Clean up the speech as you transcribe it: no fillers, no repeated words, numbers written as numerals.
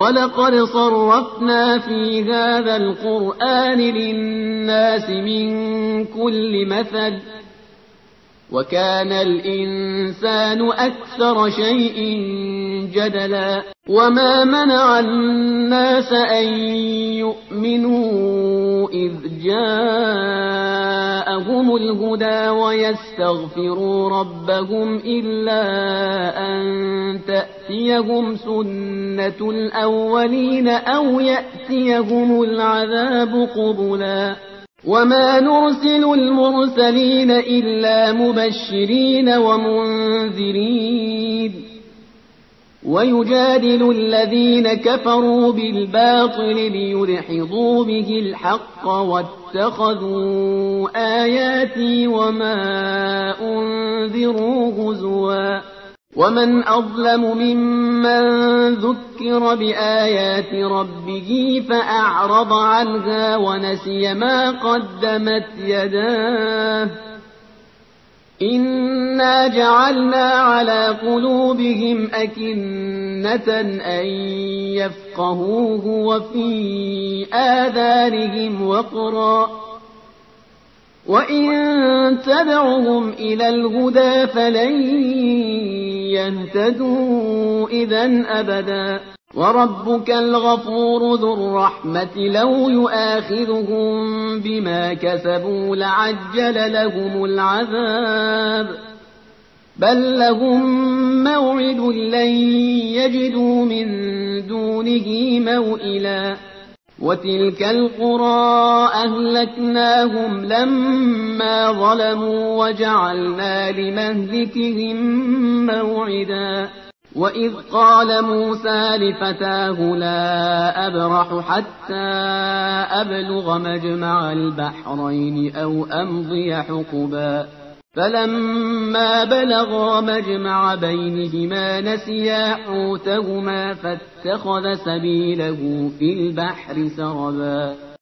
وَلَقَدْ صَرَّفْنَا فِي هَذَا الْقُرْآنِ لِلنَّاسِ مِنْ كُلِّ مَثَلٍ وَكَانَ الْإِنسَانُ أَكْثَرَ شَيْءٍ جَدَلًا وَمَا مَنَعَ النَّاسَ أَن يُؤْمِنُوا إِذْ جَاءَهُمُ الْهُدَىٰ وَيَسْتَغْفِرُوا رَبَّهُمْ إِلَّا أَن تَأْتِيَهُمْ سُنَّةُ الْأَوَّلِينَ أَوْ يَأْتِيَهُمُ الْعَذَابُ قُبُلًا وَمَا نُرْسِلُ الْمُرْسَلِينَ إِلَّا مُبَشِّرِينَ وَمُنذِرِينَ وَيُجَادِلُ الَّذِينَ كَفَرُوا بِالْبَاطِلِ لِيُدْحِضُوا بِهِ الْحَقَّ وَاتَّخَذُوا آيَاتِي وَمَا أُنذِرُوا هُزُوًا وَمَنْ أَظْلَمُ مِمَّن ذُكِّرَ بِآيَاتِ رَبِّهِ فَأَعْرَضَ عَنْهَا وَنَسِيَ مَا قَدَّمَتْ يَدَاهُ إِنَّا جَعَلْنَا عَلَىٰ قُلُوبِهِمْ أَكِنَّةً أَن يَفْقَهُوهُ وَفِي آذَانِهِمْ وَقْرًا وَإِن تَدْعُهُمْ إِلَى الْهُدَىٰ فَلَن يَهْتَدُوا إِذًا أَبَدًا وَرَبُّكَ الْغَفُورُ ذُو الرَّحْمَةِ لَوْ يُؤَاخِذُهُم بِمَا كَسَبُوا لَعَجَّلَ لَهُمُ الْعَذَابَ بَل لَّهُم مَّوْعِدٌ لَّن يَجِدُوا مِن دُونِهِ مَوْئِلًا وَتِلْكَ الْقُرَىٰ أَهْلَكْنَاهُمْ لَمَّا ظَلَمُوا وَجَعَلْنَا لِمَهْلِكِهِم مَّوْعِدًا وَإِذْ قَالَ مُوسَىٰ لِفَتَاهُ لَا أَبْرَحُ حَتَّىٰ أَبْلُغَ مَجْمَعَ الْبَحْرَيْنِ أَوْ أَمْضِيَ حُقُبًا فَلَمَّا بَلَغَا مَجْمَعَ بَيْنِهِمَا نَسِيَا حُوتَهُمَا فَاتَّخَذَ سَبِيلَهُ فِي الْبَحْرِ سَرَبًا